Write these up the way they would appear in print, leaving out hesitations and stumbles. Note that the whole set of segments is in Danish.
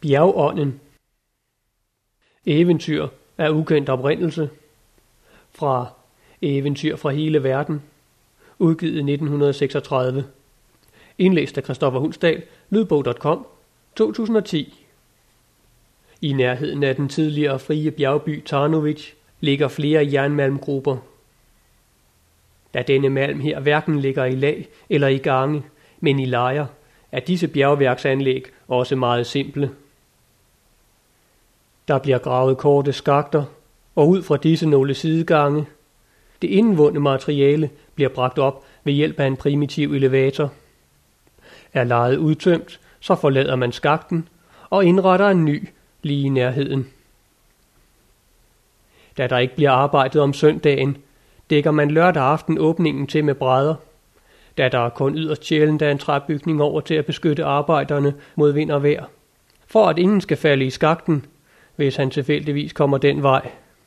Bjergånden. Eventyr af ukendt oprindelse. Fra Eventyr fra hele verden. Udgivet 1936. Indlæst af Christoffer Hundsdal. Lydbog.com. 2010. I nærheden af den tidligere frie bjergby Tarnowitz ligger flere jernmalmgrupper. Da denne malm her hverken ligger i lag eller i gange, men i lejer, er disse bjergværksanlæg også meget simple. Der bliver gravet korte skakter, og ud fra disse nogle sidegange. Det indvundne materiale bliver bragt op ved hjælp af en primitiv elevator. Er lejet udtømt, så forlader man skakten og indretter en ny lige i nærheden. Da der ikke bliver arbejdet om søndagen, dækker man lørdag aften åbningen til med brædder. Da der kun yderst sjældent er en træbygning over til at beskytte arbejderne mod vind og vejr. For at ingen skal falde i skakten, hvis han tilfældigvis kommer den vej.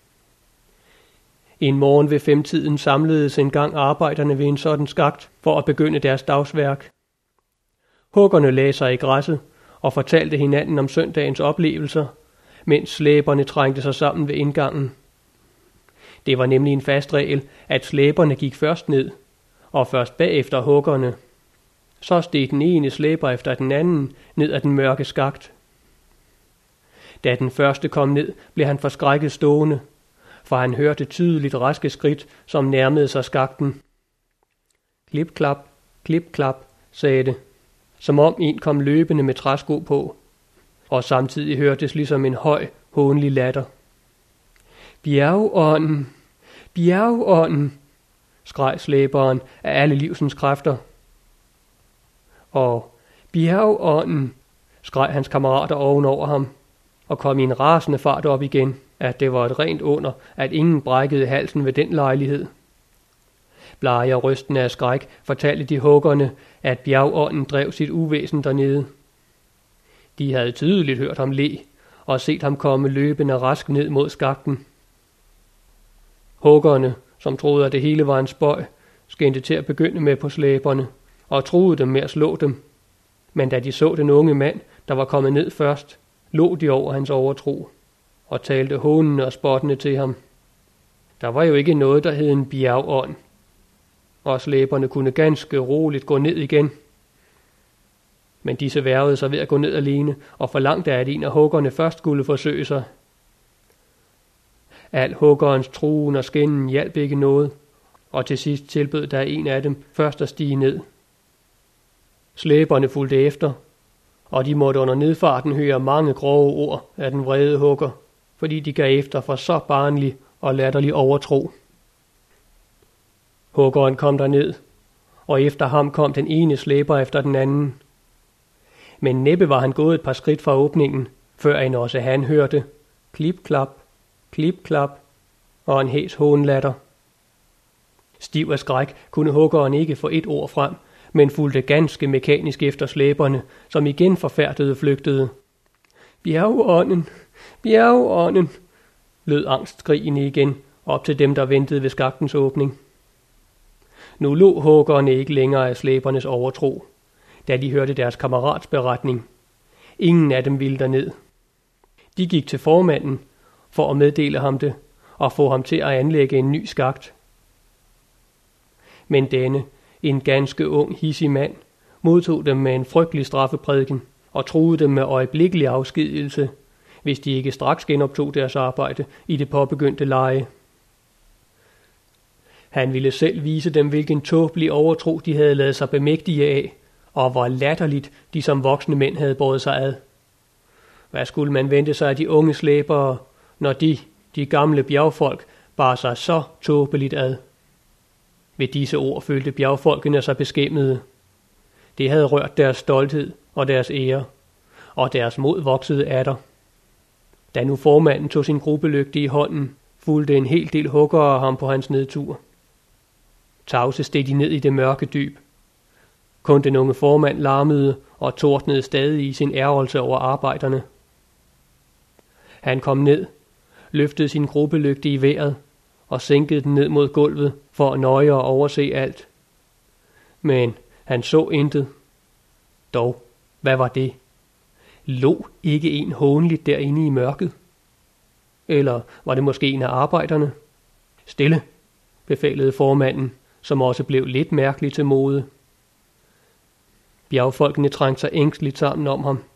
En morgen ved 5-tiden samledes engang arbejderne ved en sådan skakt for at begynde deres dagsværk. Huggerne lagde sig i græsset og fortalte hinanden om søndagens oplevelser, mens slæberne trængte sig sammen ved indgangen. Det var nemlig en fast regel, at slæberne gik først ned, og først bagefter huggerne. Så steg den ene slæber efter den anden ned ad den mørke skakt. Da den første kom ned, blev han forskrækket stående, for han hørte tydeligt raske skridt, som nærmede sig skakten. Klip, klap, sagde det, som om en kom løbende med træsko på, og samtidig hørtes ligesom en høj, hånlig latter. Bjergånden, bjergånden, skreg slæberen af alle livsens kræfter. Og bjergånden, skreg hans kammerater ovenover ham, og kom i en rasende fart op igen, at det var et rent under, at ingen brækkede halsen ved den lejlighed. Blege og rystende af skræk fortalte de huggerne, at bjergånden drev sit uvæsen dernede. De havde tydeligt hørt ham le, og set ham komme løbende rask ned mod skakten. Huggerne, som troede, at det hele var en spøg, skændte til at begynde med på slæberne, og truede dem med at slå dem. Men da de så den unge mand, der var kommet ned først, lå de over hans overtro, og talte hånende og spottende til ham. Der var jo ikke noget, der hed en bjergånd, og slæberne kunne ganske roligt gå ned igen. Men disse værvede sig ved at gå ned alene, og forlangte, at en af huggerne først skulle forsøge sig. Al huggerens truen og skænden hjalp ikke noget, og til sidst tilbød der en af dem først at stige ned. Slæberne fulgte efter, og de måtte under nedfarten høre mange grove ord af den vrede hugger, fordi de gav efter for så barnlig og latterlig overtro. Huggeren kom derned, og efter ham kom den ene slæber efter den anden. Men næppe var han gået et par skridt fra åbningen, før en også han hørte klip, klap og en hæs hånlatter. Stiv af skræk kunne huggeren ikke få et ord frem, men fulgte ganske mekanisk efter slæberne, som igen forfærdede flygtede. Bjergånden, bjergånden, lød angstskrigene igen op til dem, der ventede ved skaktens åbning. Nu lå huggerne ikke længere af slæbernes overtro, da de hørte deres kammerats beretning. Ingen af dem ville derned. De gik til formanden for at meddele ham det og få ham til at anlægge en ny skakt. Men denne, en ganske ung, hidsig mand, modtog dem med en frygtelig straffeprædiken og truede dem med øjeblikkelig afskedigelse, hvis de ikke straks genoptog deres arbejde i det påbegyndte leje. Han ville selv vise dem, hvilken tåbelig overtro de havde ladet sig bemægtige af, og hvor latterligt de som voksne mænd havde båret sig ad. Hvad skulle man vente sig af de unge slæbere, når de gamle bjergfolk, bar sig så tåbeligt ad? Ved disse ord følte bjergfolkene sig beskæmmede. Det havde rørt deres stolthed og deres ære, og deres mod voksede atter. Da nu formanden tog sin gruppelygte i hånden, fulgte en hel del huggere ham på hans nedtur. Tavse steg de ned i det mørke dyb. Kun den unge formand larmede og tordnede stadig i sin ærgelse over arbejderne. Han kom ned, løftede sin gruppelygte i vejret og sænkede den ned mod gulvet for at nøje og overse alt. Men han så intet. Dog, hvad var det? Lå ikke en hånligt derinde i mørket? Eller var det måske en af arbejderne? Stille, befalede formanden, som også blev lidt mærkelig til mode. Bjergfolkene trængte sig ængsteligt sammen om ham.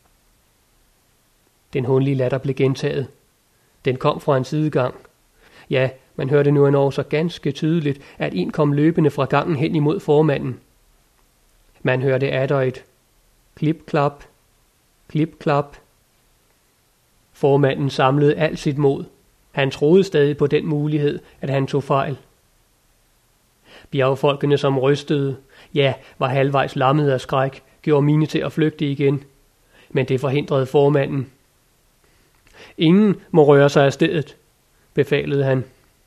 Den hånlige latter blev gentaget. Den kom fra en sidegang. Ja, man hørte nu endnu så ganske tydeligt, at en kom løbende fra gangen hen imod formanden. Man hørte atter et klip-klap, klip-klap. Formanden samlede alt sit mod. Han troede stadig på den mulighed, at han tog fejl. Bjergfolkene, som rystede, ja, var halvvejs lammet af skræk, gjorde mine til at flygte igen. Men det forhindrede formanden. Ingen må røre sig af stedet, befalede han.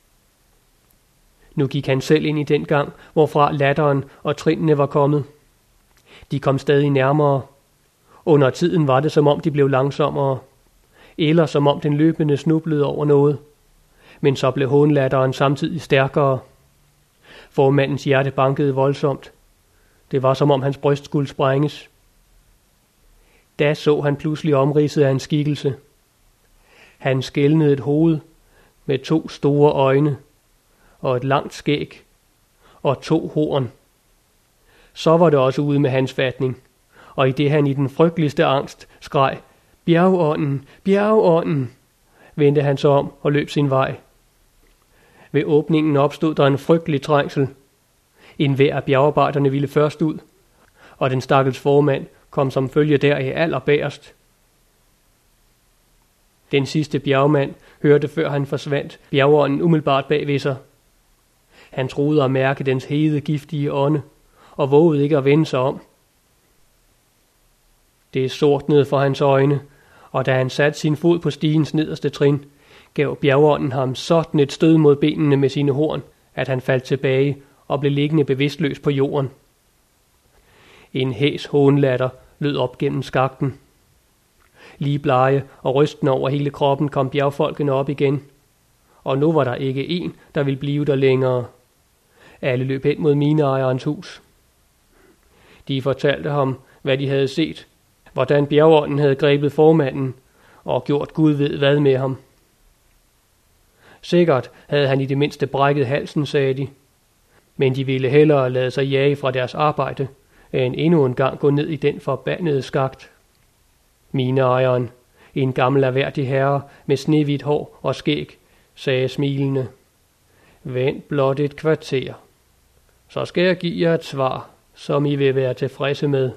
Nu gik han selv ind i den gang, hvorfra latteren og trinene var kommet. De kom stadig nærmere. Under tiden var det, som om de blev langsommere, eller som om den løbende snublede over noget. Men så blev hånlatteren samtidig stærkere. Formandens hjerte bankede voldsomt. Det var, som om hans bryst skulle sprænges. Da så han pludselig omridset af en skikkelse. Han skælnede et hoved med 2 store øjne og et langt skæg og 2 horn. Så var det også ude med hans fatning, og i det han i den frygteligste angst skreg, "Bjergånden, bjergånden!" vendte han sig om og løb sin vej. Ved åbningen opstod der en frygtelig trængsel. En hver af bjergarbejderne ville først ud, og den stakkels formand kom som følge deraf allerbærest. Den sidste bjergmand hørte, før han forsvandt, bjergånden umiddelbart bag ved sig. Han troede at mærke dens hede, giftige ånde, og vågede ikke at vende sig om. Det sortnede for hans øjne, og da han satte sin fod på stigens nederste trin, gav bjergånden ham sådan et stød mod benene med sine horn, at han faldt tilbage og blev liggende bevidstløs på jorden. En hæs hånlatter lød op gennem skakten. Lige blege og rystende over hele kroppen kom bjergfolkene op igen, og nu var der ikke en, der ville blive der længere. Alle løb hen mod mineejerens hus. De fortalte ham, hvad de havde set, hvordan bjergånden havde grebet formanden og gjort Gud ved hvad med ham. Sikkert havde han i det mindste brækket halsen, sagde de, men de ville hellere lade sig jage fra deres arbejde, end endnu en gang gå ned i den forbandede skakt. Mineejeren, en gammel erhverdig herre med snehvidt hår og skæg, sagde smilende, "Vent blot et kvarter, så skal jeg give jer et svar, som I vil være tilfredse med."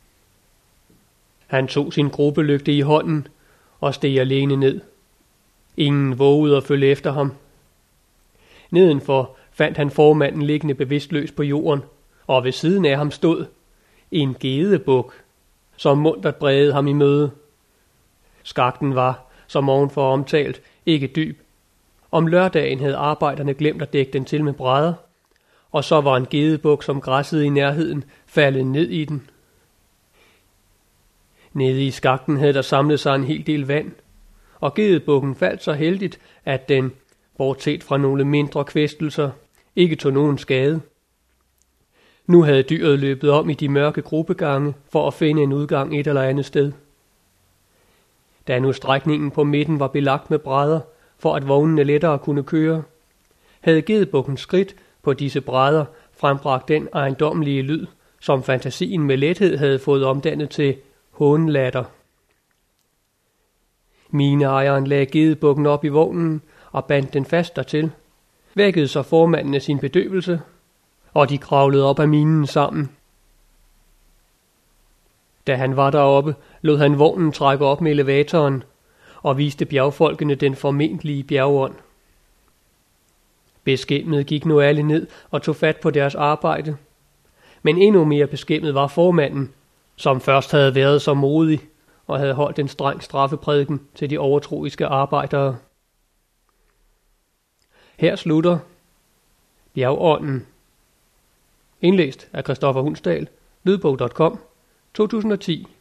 Han tog sin gruppelygte i hånden og steg alene ned. Ingen vågede at følge efter ham. Nedenfor fandt han formanden liggende bevidstløs på jorden, og ved siden af ham stod en gedebuk, som muntert bredede ham i møde. Skakten var, som ovenfor omtalt, ikke dyb. Om lørdagen havde arbejderne glemt at dække den til med brædder, og så var en gedebuk, som græssede i nærheden, faldet ned i den. Nede i skakten havde der samlet sig en hel del vand, og gedebukken faldt så heldigt, at den, bortset fra nogle mindre kvæstelser, ikke tog nogen skade. Nu havde dyret løbet om i de mørke gruppegange for at finde en udgang et eller andet sted. Da nu strækningen på midten var belagt med brædder, for at vognene lettere kunne køre, havde gedebukkens skridt på disse brædder frembragt den ejendommelige lyd, som fantasien med lethed havde fået omdannet til hånlatter. Mineejeren lagde gedebukken op i vognen og bandt den fast dertil, vækkede så formanden af sin bedøvelse, og de kravlede op af minen sammen. Da han var deroppe, lod han vognen trække op med elevatoren og viste bjergfolkene den formentlige bjergånd. Beskæmmet gik nu alle ned og tog fat på deres arbejde. Men endnu mere beskæmmet var formanden, som først havde været så modig og havde holdt en streng straffeprædiken til de overtroiske arbejdere. Her slutter Bjergånden. Indlæst af Christoffer Hundsdal, lydbog.com, 2010.